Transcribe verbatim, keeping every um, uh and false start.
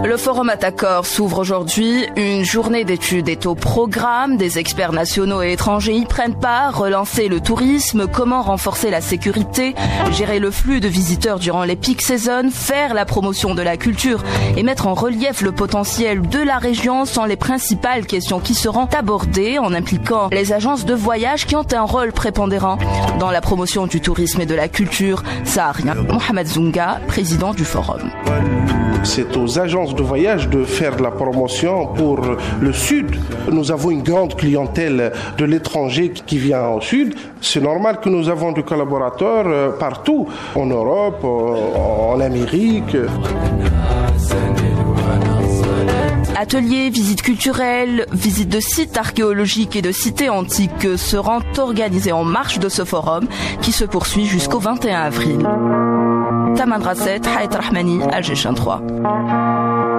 Le forum Attacor s'ouvre aujourd'hui. Une journée d'études est au programme. Des experts nationaux et étrangers y prennent part. Relancer le tourisme, comment renforcer la sécurité, gérer le flux de visiteurs durant les peak seasons, faire la promotion de la culture et mettre en relief le potentiel de la région sont les principales questions qui seront abordées en impliquant les agences de voyage qui ont un rôle prépondérant dans la promotion du tourisme et de la culture. Saharien Mohamed Zunga, président du forum. C'est aux agences de voyage de faire la promotion pour le Sud. Nous avons une grande clientèle de l'étranger qui vient au Sud. C'est normal que nous avons des collaborateurs partout, en Europe, en Amérique. Ateliers, visites culturelles, visites de sites archéologiques et de cités antiques seront organisés en marge de ce forum qui se poursuit jusqu'au vingt et un avril. Taman Rasset, Haït Rahmani, Alger trois.